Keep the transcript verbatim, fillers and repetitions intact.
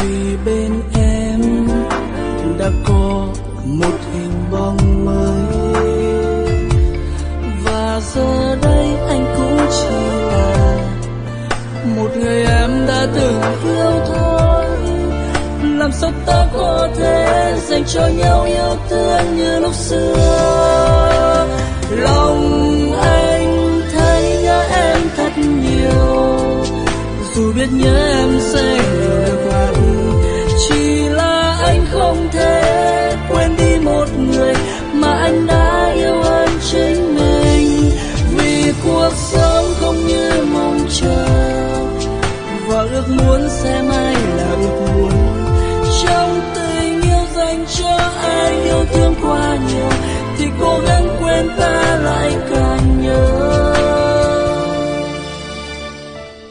vì bên em đã có một hình bóng mới, và giờ đây anh cũng chỉ là một người em đã từng yêu thôi. Làm sao ta có thể dành cho nhau yêu thương như lúc xưa? Lòng anh thấy nhớ em thật nhiều, dù biết nhớ em sẽ nhiều vạt, chỉ là anh không thể quên đi một người mà anh đã yêu hơn chính mình. Vì cuộc sống không như mong chờ, và ước muốn sẽ mãi là ước muốn. Trong tình yêu dành cho ai yêu thương quá nhiều, thì cố gắng quên ta lại.